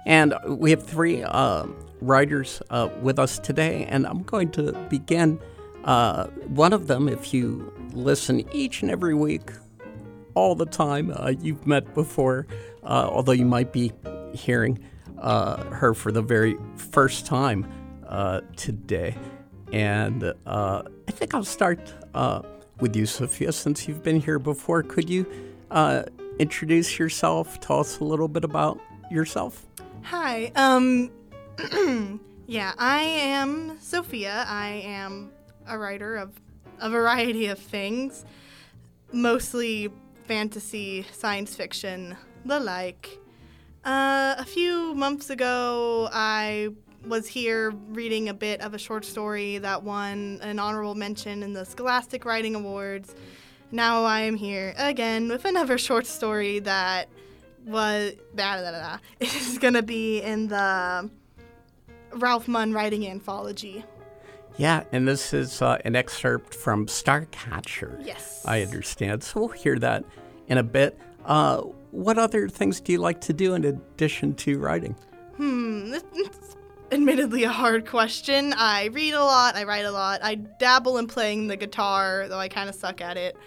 And we have three writers with us today, and I'm going to begin. One of them, if you listen each and every week, all the time, you've met before, although you might be hearing her for the very first time today. And I think I'll start with you, Sophia, since you've been here before. Could you introduce yourself? Tell us a little bit about yourself. Hi. Yeah, I am Sophia. I am a writer of a variety of things, mostly fantasy, science fiction, the like. A few months ago, I was here reading a bit of a short story that won an honorable mention in the Scholastic Writing Awards. Now I am here again with another short story that is going to be in the Ralph Munn Writing Anthology. Yeah, and this is an excerpt from Starcatcher. Yes. I understand. So we'll hear that in a bit. What other things do you like to do in addition to writing? It's admittedly a hard question. I read a lot. I write a lot. I dabble in playing the guitar, though I kind of suck at it.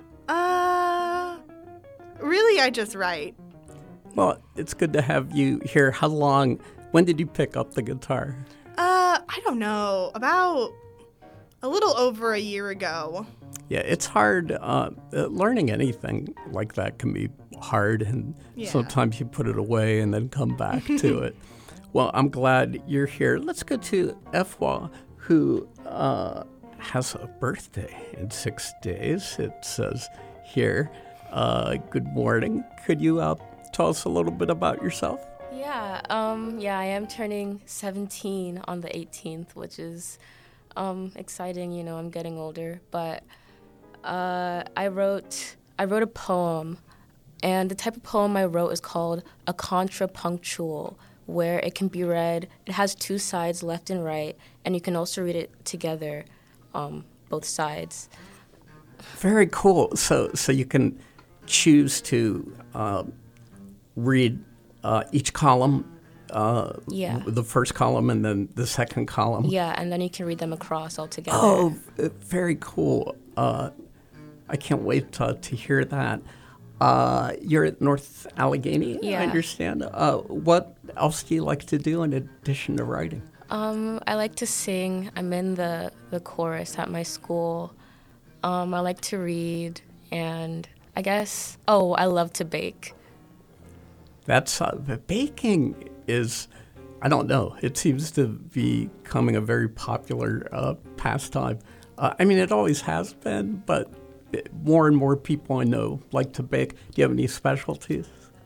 Really, I just write. Well, it's good to have you here. When did you pick up the guitar? I don't know. About a little over a year ago. Yeah, it's hard. Learning anything like that can be hard, and sometimes you put it away and then come back to it. Well, I'm glad you're here. Let's go to Efwa, who has a birthday in 6 days. It says here. Good morning. Could you tell us a little bit about yourself? Yeah, I am turning 17 on the 18th, which is exciting. You know, I'm getting older. But I wrote a poem, and the type of poem I wrote is called a contrapunctual, where it can be read. It has two sides, left and right, and you can also read it together, both sides. Very cool. So you can choose to read each column, the first column and then the second column. Yeah, and then you can read them across all together. Oh, very cool. I can't wait to hear that. You're at North Allegheny, yeah. I understand. What else do you like to do in addition to writing? I like to sing. I'm in the chorus at my school. I like to read, and I guess, I love to bake. That's baking is, I don't know, it seems to be becoming a very popular pastime. I mean, it always has been, but more and more people I know like to bake. Do you have any specialties?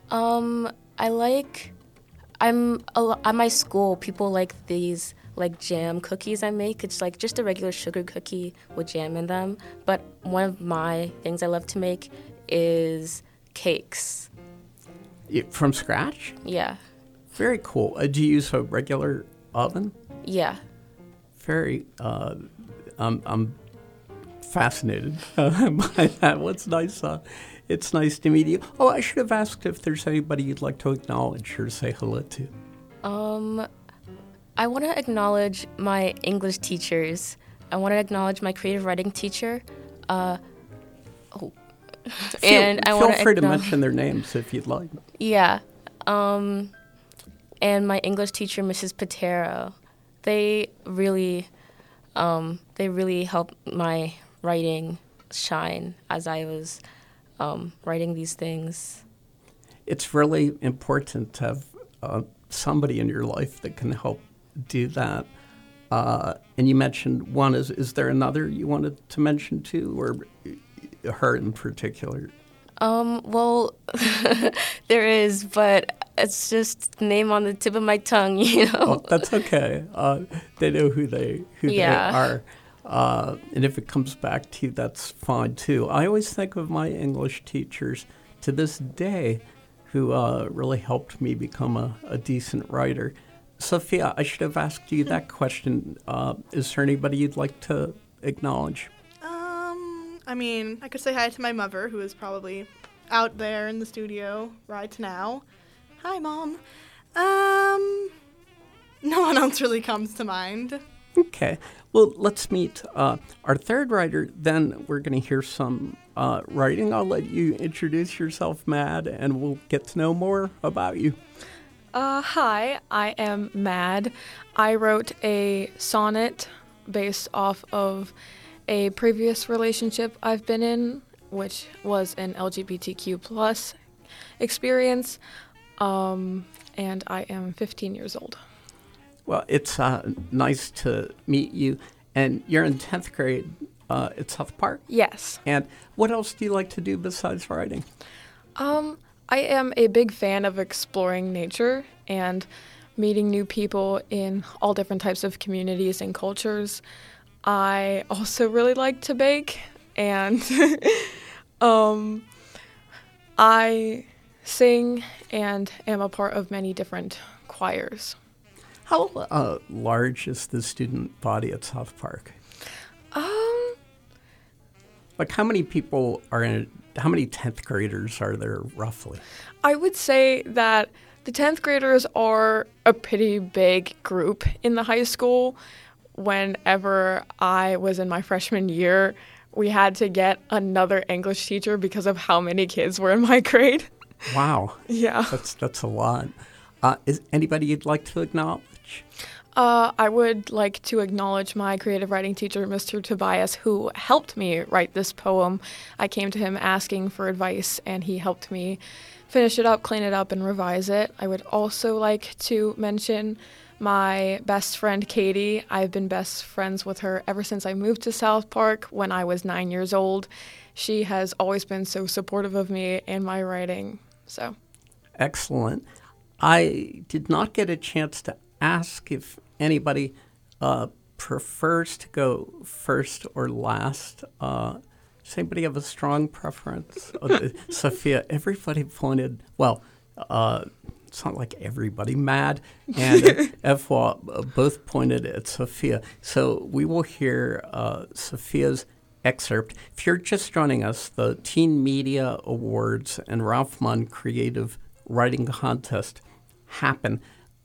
At my school, people like these like jam cookies I make. It's like just a regular sugar cookie with jam in them. But one of my things I love to make is cakes. From scratch? Yeah. Very cool. Do you use a regular oven? Yeah. Very, I'm fascinated by that. What's nice, it's nice to meet you. Oh, I should have asked if there's anybody you'd like to acknowledge or say hello to. I want to acknowledge my English teachers. I want to acknowledge my creative writing teacher. Feel free to mention their names if you'd like. Yeah. And my English teacher, Mrs. Patero. They really helped my writing shine as I was writing these things. It's really important to have somebody in your life that can help do that. And you mentioned one. Is there another you wanted to mention too, or her in particular? Well, there is, but it's just the name on the tip of my tongue, you know. Oh, that's okay. They know who they are. And if it comes back to you, that's fine too. I always think of my English teachers to this day who really helped me become a decent writer. Sophia, I should have asked you that question. Is there anybody you'd like to acknowledge? I mean, I could say hi to my mother, who is probably out there in the studio right now. Hi, Mom. really comes to mind. Okay. Well, let's meet our third writer. Then we're going to hear some writing. I'll let you introduce yourself, Mad, and we'll get to know more about you. Hi, I am Mad. I wrote a sonnet based off of a previous relationship I've been in, which was an LGBTQ plus experience, and I am 15 years old. Well, it's nice to meet you. And you're in 10th grade at South Park? Yes. And what else do you like to do besides writing? I am a big fan of exploring nature and meeting new people in all different types of communities and cultures. I also really like to bake, and I sing and am a part of many different choirs. How large is the student body at South Park? Like how many people are in it? How many 10th graders are there roughly? I would say that the 10th graders are a pretty big group in the high school. Whenever I was in my freshman year, we had to get another English teacher because of how many kids were in my grade. Wow. Yeah. That's a lot. Is anybody you'd like to acknowledge? I would like to acknowledge my creative writing teacher, Mr. Tobias, who helped me write this poem. I came to him asking for advice, and he helped me finish it up, clean it up, and revise it. I would also like to mention my best friend, Katie. I've been best friends with her ever since I moved to South Park when I was 9 years old. She has always been so supportive of me and my writing. So, excellent. I did not get a chance to ask if anybody prefers to go first or last. Does anybody have a strong preference? Sophia, everybody pointed, well, it's not like everybody, Mad and Efwa both pointed at Sophia. So we will hear Sophia's excerpt. If you're just joining us, the Teen Media Awards and Ralph Munn Creative Writing Contest happen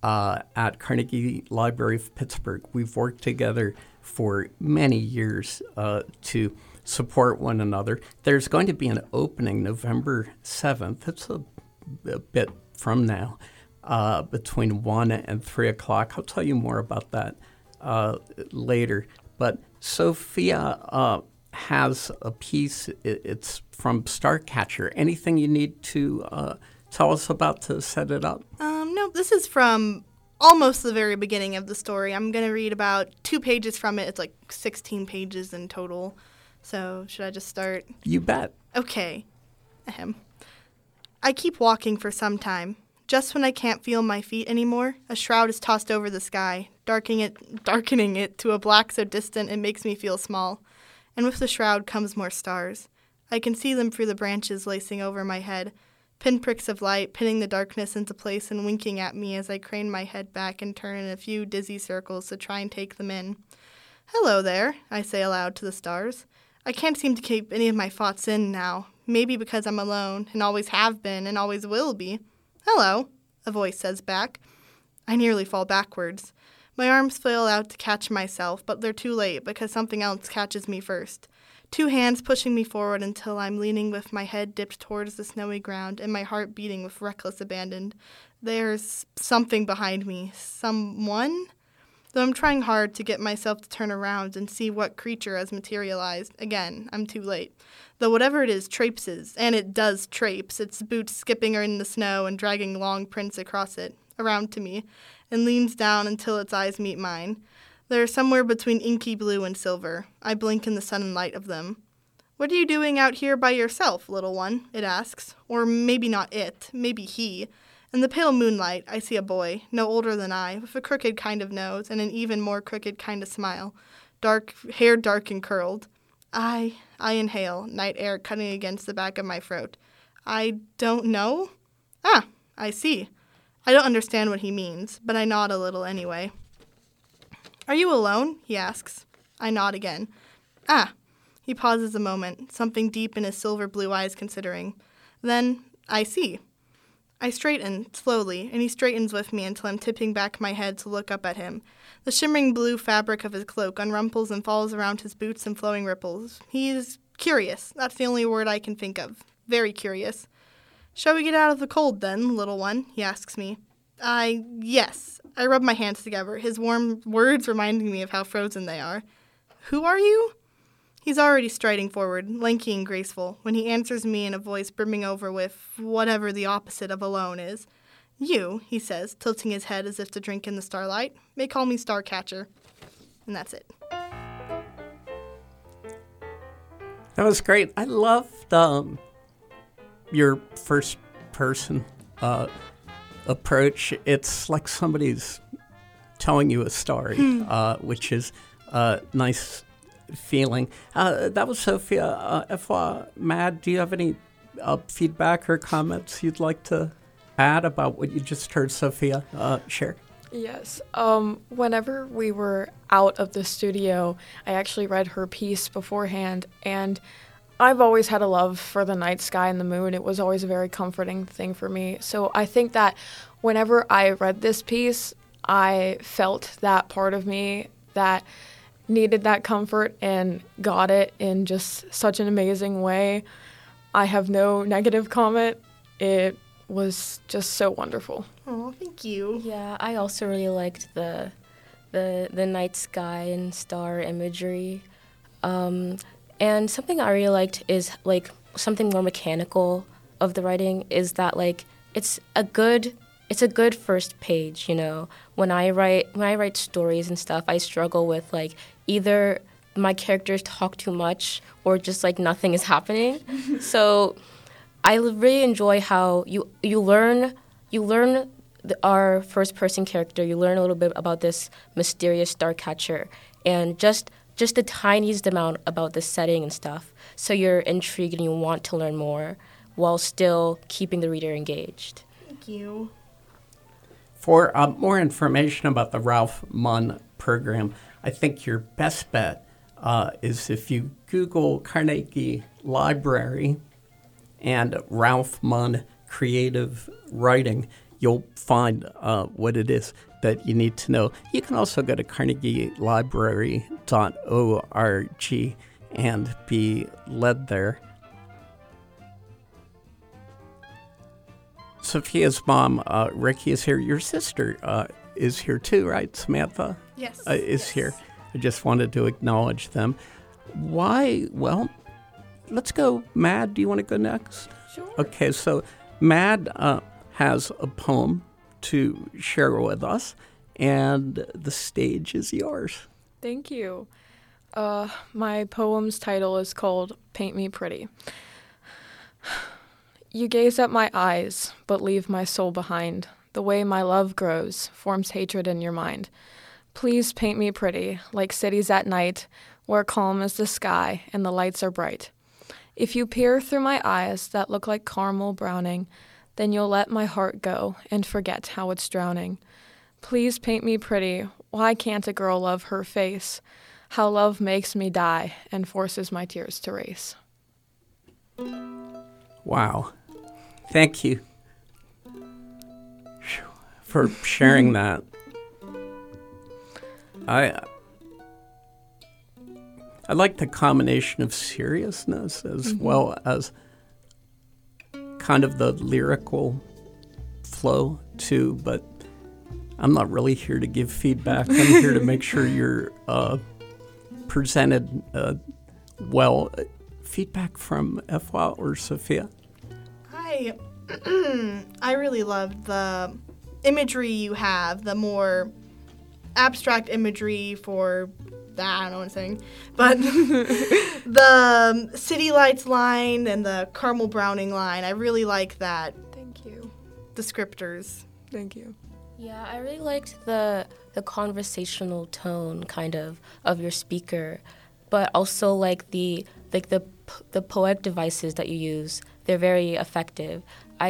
at Carnegie Library of Pittsburgh. We've worked together for many years to support one another. There's going to be an opening November 7th. It's a bit from now, between 1 and 3 o'clock. I'll tell you more about that later. But Sophia has a piece. It's from Starcatcher. Anything you need to tell us about to set it up? No, this is from almost the very beginning of the story. I'm going to read about 2 pages from it. It's like 16 pages in total. So should I just start? You bet. Okay. Ahem. I keep walking for some time. Just when I can't feel my feet anymore, a shroud is tossed over the sky, darkening it to a black so distant it makes me feel small. And with the shroud comes more stars. I can see them through the branches lacing over my head, pinpricks of light pinning the darkness into place and winking at me as I crane my head back and turn in a few dizzy circles to try and take them in. Hello there, I say aloud to the stars. I can't seem to keep any of my thoughts in now, maybe because I'm alone and always have been and always will be. Hello, a voice says back. I nearly fall backwards. My arms flail out to catch myself, but they're too late because something else catches me first. 2 hands pushing me forward until I'm leaning with my head dipped towards the snowy ground and my heart beating with reckless abandon. There's something behind me. Someone? Though I'm trying hard to get myself to turn around and see what creature has materialized, again, I'm too late. Though whatever it is traipses, and it does traipse, its boots skipping in the snow and dragging long prints across it, around to me, and leans down until its eyes meet mine. They're somewhere between inky blue and silver. I blink in the sunlight of them. What are you doing out here by yourself, little one? It asks. Or maybe not it, maybe he. In the pale moonlight, I see a boy, no older than I, with a crooked kind of nose and an even more crooked kind of smile, hair dark and curled. I inhale, night air cutting against the back of my throat. I don't know? Ah, I see. I don't understand what he means, but I nod a little anyway. Are you alone? He asks. I nod again. Ah. He pauses a moment, something deep in his silver blue eyes considering. Then, I see. I straighten, slowly, and he straightens with me until I'm tipping back my head to look up at him. The shimmering blue fabric of his cloak unrumples and falls around his boots in flowing ripples. He's curious. That's the only word I can think of. Very curious. "Shall we get out of the cold, then, little one?" he asks me. Yes. I rub my hands together, his warm words reminding me of how frozen they are. "Who are you?" He's already striding forward, lanky and graceful, when he answers me in a voice brimming over with whatever the opposite of alone is. "You," he says, tilting his head as if to drink in the starlight, "may call me Starcatcher." And that's it. That was great. I loved your first person approach. It's like somebody's telling you a story, which is a nice feeling. That was Sophia. Mad, do you have any feedback or comments you'd like to add about what you just heard Sophia share? Yes. Whenever we were out of the studio, I actually read her piece beforehand, and I've always had a love for the night sky and the moon. It was always a very comforting thing for me. So I think that whenever I read this piece, I felt that part of me that needed that comfort and got it in just such an amazing way. I have no negative comment. It was just so wonderful. Oh, thank you. Yeah, I also really liked the night sky and star imagery. And something I really liked is like something more mechanical of the writing is that like it's a good first page, you know. When I write stories and stuff, I struggle with like either my characters talk too much or just like nothing is happening. So I really enjoy how you learn our first person character. You learn a little bit about this mysterious Starcatcher and just the tiniest amount about the setting and stuff. So you're intrigued and you want to learn more while still keeping the reader engaged. Thank you. For more information about the Ralph Munn program, I think your best bet is if you Google Carnegie Library and Ralph Munn creative writing, you'll find what it is that you need to know. You can also go to carnegielibrary.org and be led there. Sophia's mom, Ricky, is here. Your sister is here too, right? Samantha? Yes. Is here. I just wanted to acknowledge them. Why? Well, let's go. Mad, do you want to go next? Sure. Okay, so Mad has a poem to share with us, and the stage is yours. Thank you. My poem's title is called Paint Me Pretty. You gaze at my eyes, but leave my soul behind. The way my love grows forms hatred in your mind. Please paint me pretty, like cities at night, where calm is the sky and the lights are bright. If you peer through my eyes that look like caramel browning, then you'll let my heart go and forget how it's drowning. Please paint me pretty. Why can't a girl love her face? How love makes me die and forces my tears to race. Wow. Thank you for sharing that. I like the combination of seriousness as well as kind of the lyrical flow too, but I'm not really here to give feedback. I'm here to make sure you're presented well. Feedback from Efwa or Sophia? I really loved the imagery you have, the more abstract imagery for, I don't know what I'm saying, but the city lights line and the caramel browning line, I really like that. Thank you. Descriptors. Thank you. Yeah, I really liked the conversational tone kind of your speaker, but also like the poetic devices that you use. They're very effective.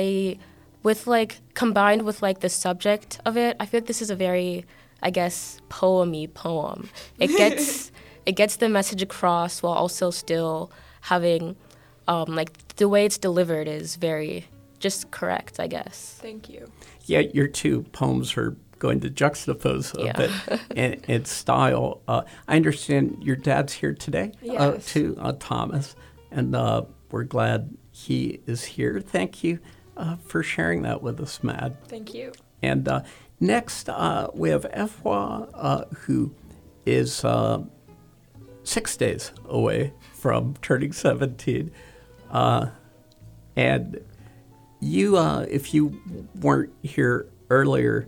Combined with like the subject of it, I feel like this is a very, I guess, poem-y poem. It gets the message across while also still having, like the way it's delivered is very just correct, I guess. Thank you. Yeah, your two poems are going to juxtapose a bit in style. I understand your dad's here today, Yes. too, Thomas, and we're glad he is here. Thank you for sharing that with us, Mad. Thank you. And next, we have Efwa, who is 6 days away from turning 17. And you, if you weren't here earlier,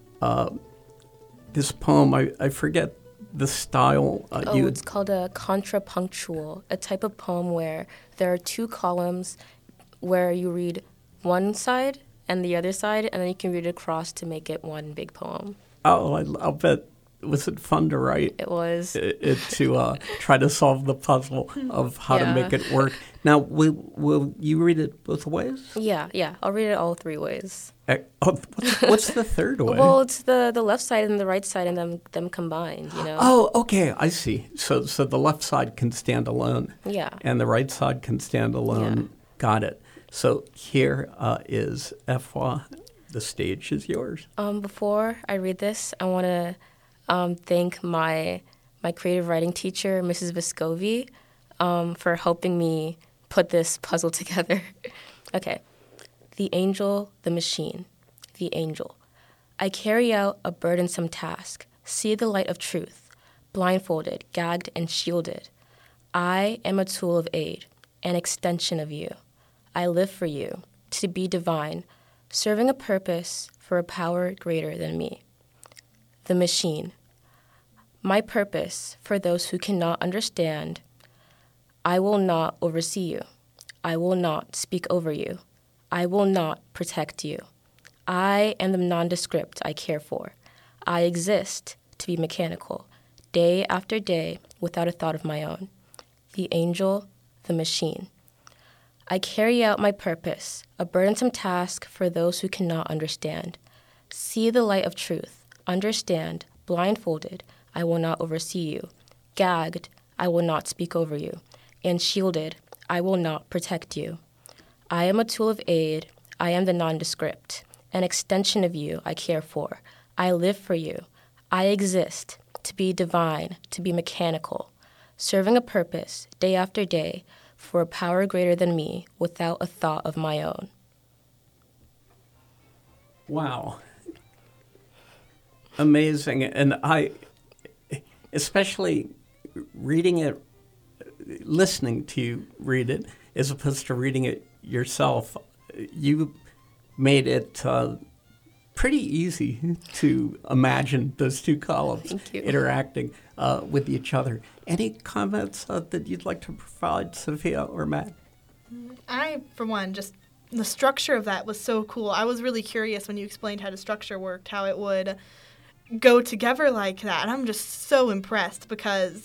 this poem, I forget the style. It's called a contrapunctual, a type of poem where there are two columns where you read one side and the other side, and then you can read it across to make it one big poem. Oh, I'll bet. Was it fun to write? It was. To try to solve the puzzle of how to make it work. Now, will you read it both ways? Yeah. I'll read it all three ways. What's the third way? Well, it's the left side and the right side and them combined, you know? Oh, okay, I see. So the left side can stand alone. Yeah. And the right side can stand alone. Yeah. Got it. So here is Efwa. The stage is yours. Before I read this, I want to thank my creative writing teacher, Mrs. Vescovi, for helping me put this puzzle together. Okay. The angel, the machine. The angel. I carry out a burdensome task, see the light of truth, blindfolded, gagged, and shielded. I am a tool of aid, an extension of you. I live for you, to be divine, serving a purpose for a power greater than me. The machine. My purpose for those who cannot understand. I will not oversee you. I will not speak over you. I will not protect you. I am the nondescript I care for. I exist to be mechanical, day after day, without a thought of my own. The angel, the machine. I carry out my purpose, a burdensome task for those who cannot understand. See the light of truth, understand, blindfolded, I will not oversee you. Gagged, I will not speak over you. And shielded, I will not protect you. I am a tool of aid, I am the nondescript, an extension of you I care for. I live for you. I exist to be divine, to be mechanical, serving a purpose, day after day, for a power greater than me, without a thought of my own. Wow. Amazing. And I, especially reading it, listening to you read it, as opposed to reading it yourself, you made it pretty easy to imagine those two columns interacting with each other. Any comments that you'd like to provide, Sophia or Matt? I, for one, just the structure of that was so cool. I was really curious when you explained how the structure worked, how it would go together like that. And I'm just so impressed because,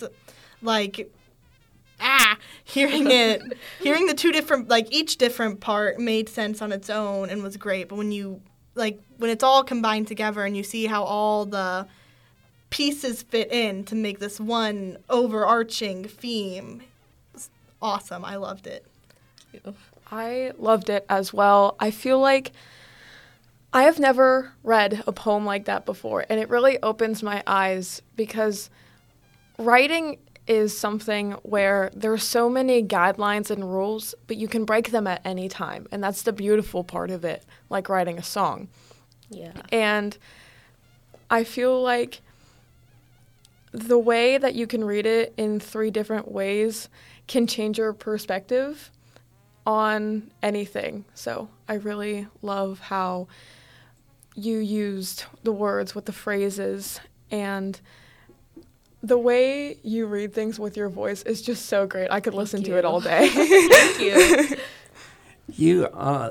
hearing the two different, each different part made sense on its own and was great. But when you, when it's all combined together and you see how all the pieces fit in to make this one overarching theme, it's awesome. I loved it. I loved it as well. I feel like I have never read a poem like that before, and it really opens my eyes because writing is something where there are so many guidelines and rules, but you can break them at any time, and that's the beautiful part of it, like writing a song. Yeah. And I feel like the way that you can read it in 3 different ways can change your perspective on anything. So I really love how you used the words with the phrases, and the way you read things with your voice is just so great. I could listen to it all day. Thank you.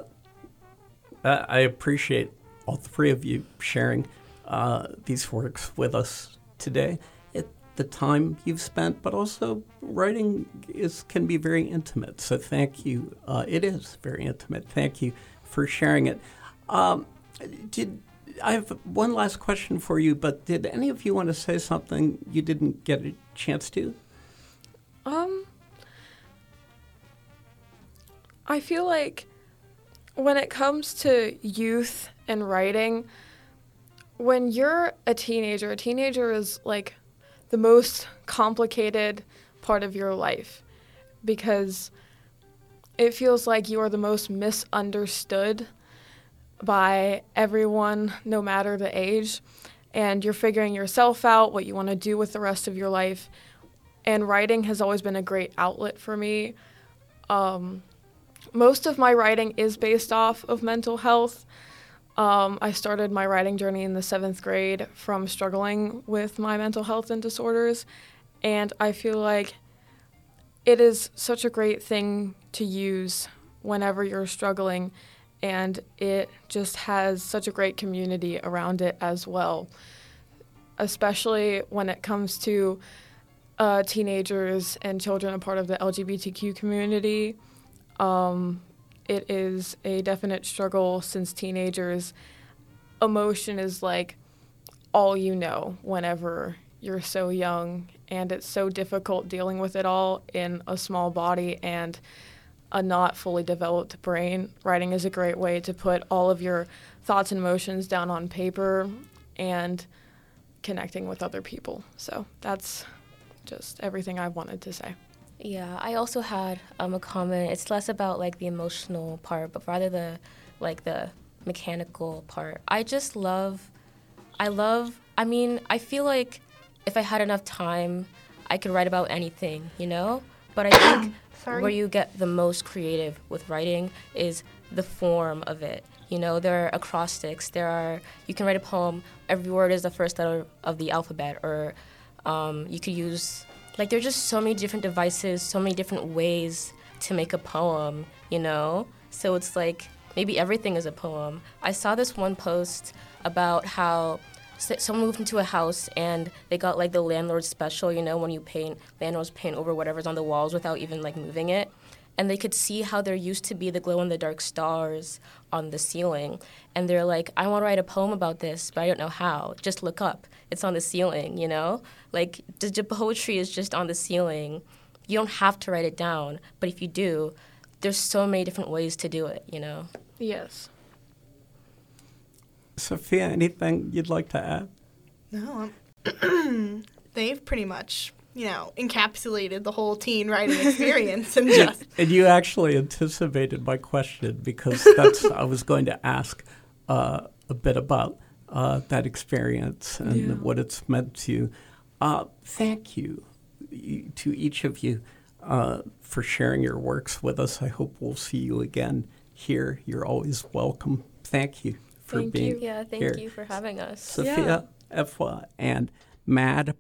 I appreciate all 3 of you sharing these works with us today. The time you've spent, but also writing can be very intimate. So thank you. It is very intimate. Thank you for sharing it. I have one last question for you, but did any of you want to say something you didn't get a chance to? I feel like When it comes to youth and writing, when you're a teenager is like the most complicated part of your life because it feels like you are the most misunderstood by everyone, no matter the age, and you're figuring yourself out, what you want to do with the rest of your life. And writing has always been a great outlet for me. Most of my writing is based off of mental health. I started my writing journey in the 7th grade from struggling with my mental health and disorders, and I feel like it is such a great thing to use whenever you're struggling, and it just has such a great community around it as well, especially when it comes to teenagers and children a part of the LGBTQ community. It is a definite struggle since teenagers, emotion is like all you know whenever you're so young, and it's so difficult dealing with it all in a small body and a not fully developed brain. Writing is a great way to put all of your thoughts and emotions down on paper and connecting with other people. So that's just everything I wanted to say. Yeah, I also had a comment. It's less about like the emotional part, but rather the mechanical part. I feel like if I had enough time, I could write about anything, you know? But I think where you get the most creative with writing is the form of it. You know, there are acrostics, you can write a poem, every word is the first letter of the alphabet, or you could use, like, there's just so many different devices, so many different ways to make a poem, you know? So it's like, maybe everything is a poem. I saw this one post about how someone moved into a house and they got, like, the landlord special, you know, when you landlords paint over whatever's on the walls without even, like, moving it. And they could see how there used to be the glow-in-the-dark stars on the ceiling. And they're like, I want to write a poem about this, but I don't know how. Just look up. It's on the ceiling, you know? Like, the poetry is just on the ceiling. You don't have to write it down. But if you do, there's so many different ways to do it, you know? Yes. Sophia, anything you'd like to add? No, they've pretty much, encapsulated the whole teen writing experience. And And you actually anticipated my question because I was going to ask a bit about that experience and what it's meant to you. Thank you to each of you for sharing your works with us. I hope we'll see you again here. You're always welcome. Thank you for being here. Yeah, thank you for having us. Sophia, Efwa, and Mad